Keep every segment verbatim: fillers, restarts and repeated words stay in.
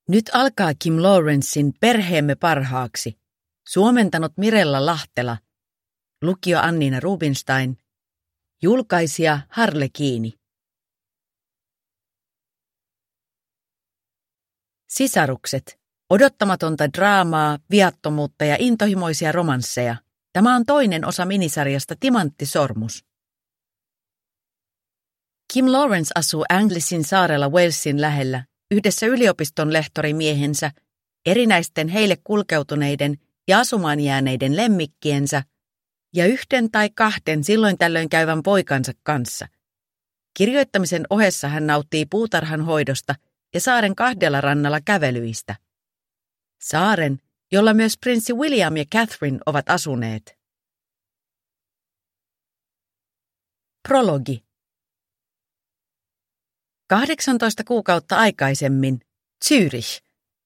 Nyt alkaa Kim Lawrencein Perheemme parhaaksi. Suomentanut Mirella Lahtela. Lukio Anniina Rubinstein. Julkaisija Harlekiini. Sisarukset. Odottamatonta draamaa, viattomuutta ja intohimoisia romansseja. Tämä on toinen osa minisarjasta Timantti Sormus. Kim Lawrence asuu Anglicin saarella Walesin lähellä, yhdessä yliopiston lehtorimiehensä, erinäisten heille kulkeutuneiden ja asumaan jääneiden lemmikkiensä ja yhden tai kahden silloin tällöin käyvän poikansa kanssa. Kirjoittamisen ohessa hän nauttii puutarhan hoidosta ja saaren kahdella rannalla kävelyistä. Saaren, jolla myös prinssi William ja Catherine ovat asuneet. Prologi. kahdeksantoista kuukautta aikaisemmin, Zürich.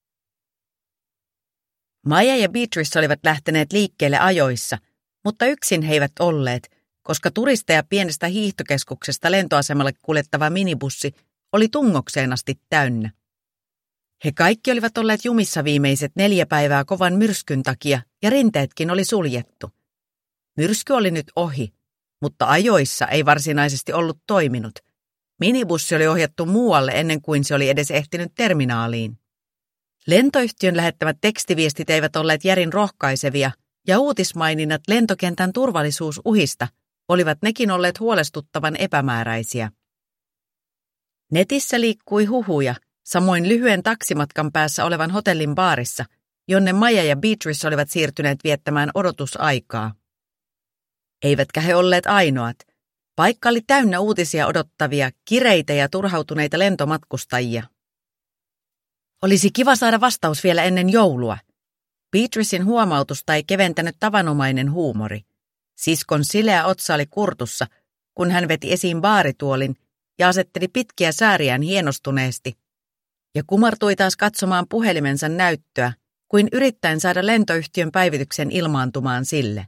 Maja ja Beatrice olivat lähteneet liikkeelle ajoissa, mutta yksin he eivät olleet, koska turisteja pienestä hiihtokeskuksesta lentoasemalle kuljettava minibussi oli tungokseen asti täynnä. He kaikki olivat olleet jumissa viimeiset neljä päivää kovan myrskyn takia ja rinteetkin oli suljettu. Myrsky oli nyt ohi, mutta ajoissa ei varsinaisesti ollut toiminut. Minibussi oli ohjattu muualle ennen kuin se oli edes ehtinyt terminaaliin. Lentoyhtiön lähettämät tekstiviestit eivät olleet järin rohkaisevia, ja uutismaininnat lentokentän turvallisuusuhista olivat nekin olleet huolestuttavan epämääräisiä. Netissä liikkui huhuja, samoin lyhyen taksimatkan päässä olevan hotellin baarissa, jonne Maja ja Beatrice olivat siirtyneet viettämään odotusaikaa. Eivätkä he olleet ainoat. Paikka oli täynnä uutisia odottavia, kireitä ja turhautuneita lentomatkustajia. Olisi kiva saada vastaus vielä ennen joulua. Beatricen huomautusta ei keventänyt tavanomainen huumori. Siskon sileä otsa oli kurtussa, kun hän veti esiin baarituolin ja asetteli pitkiä sääriään hienostuneesti ja kumartui taas katsomaan puhelimensa näyttöä, kuin yrittäen saada lentoyhtiön päivityksen ilmaantumaan sille.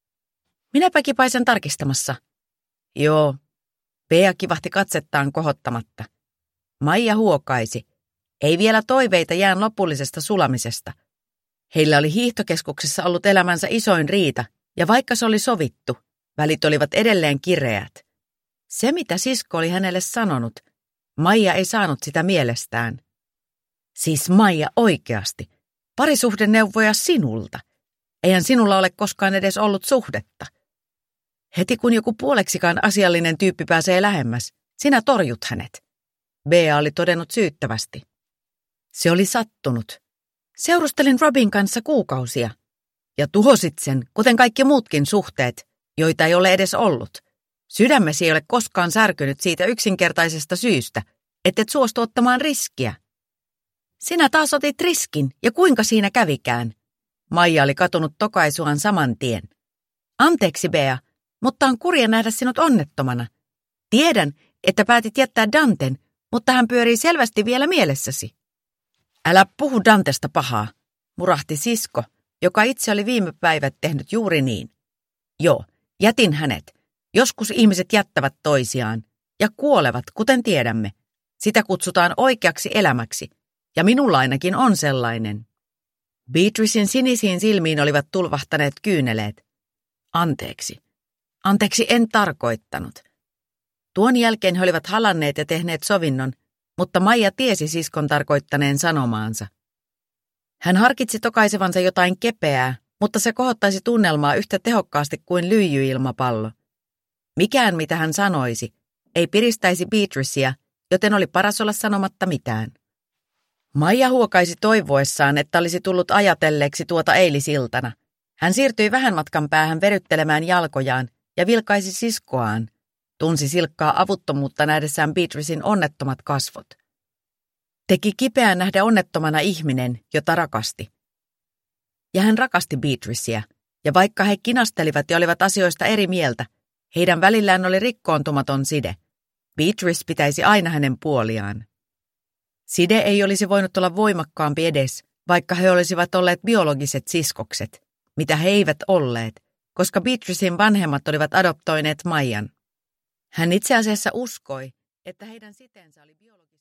Minäpä kipaisen tarkistamassa. Joo. Bea kivahti katsettaan kohottamatta. Maija huokaisi. Ei vielä toiveita jään lopullisesta sulamisesta. Heillä oli hiihtokeskuksessa ollut elämänsä isoin riita, ja vaikka se oli sovittu, välit olivat edelleen kireät. Se, mitä sisko oli hänelle sanonut, Maija ei saanut sitä mielestään. Siis Maija oikeasti. Parisuhdeneuvoja sinulta. Eihän sinulla ole koskaan edes ollut suhdetta. Heti kun joku puoleksikaan asiallinen tyyppi pääsee lähemmäs, sinä torjut hänet. Bea oli todennut syyttävästi. Se oli sattunut. Seurustelin Robin kanssa kuukausia. Ja tuhosit sen, kuten kaikki muutkin suhteet, joita ei ole edes ollut. Sydämesi ei ole koskaan särkynyt siitä yksinkertaisesta syystä, ettet suostu ottamaan riskiä. Sinä taas otit riskin, ja kuinka siinä kävikään? Maija oli katunut tokaisuaan saman tien. Anteeksi, Bea, mutta on kurja nähdä sinut onnettomana. Tiedän, että päätit jättää Danten, mutta hän pyörii selvästi vielä mielessäsi. Älä puhu Dantesta pahaa, murahti sisko, joka itse oli viime päivät tehnyt juuri niin. Joo, jätin hänet. Joskus ihmiset jättävät toisiaan ja kuolevat, kuten tiedämme. Sitä kutsutaan oikeaksi elämäksi, ja minulla ainakin on sellainen. Beatricen sinisiin silmiin olivat tulvahtaneet kyyneleet. Anteeksi. Anteeksi, en tarkoittanut. Tuon jälkeen he olivat halanneet ja tehneet sovinnon, mutta Maija tiesi siskon tarkoittaneen sanomaansa. Hän harkitsi tokaisevansa jotain kepeää, mutta se kohottaisi tunnelmaa yhtä tehokkaasti kuin lyijyilmapallo. Mikään, mitä hän sanoisi, ei piristäisi Beatricea, joten oli paras olla sanomatta mitään. Maija huokaisi toivoessaan, että olisi tullut ajatelleeksi tuota eilisiltana. Hän siirtyi vähän matkan päähän veryttelemään jalkojaan ja vilkaisi siskoaan. Tunsi silkkaa avuttomuutta nähdessään Beatricen onnettomat kasvot. Teki kipeää nähdä onnettomana ihminen, jota rakasti. Ja hän rakasti Beatricea, ja vaikka he kinastelivat ja olivat asioista eri mieltä, heidän välillään oli rikkoontumaton side. Beatrice pitäisi aina hänen puoliaan. Side ei olisi voinut olla voimakkaampi edes, vaikka he olisivat olleet biologiset siskokset, mitä he eivät olleet, koska Beatricen vanhemmat olivat adoptoineet Maijan. Hän itse asiassa uskoi, että heidän siteensä oli biologisesti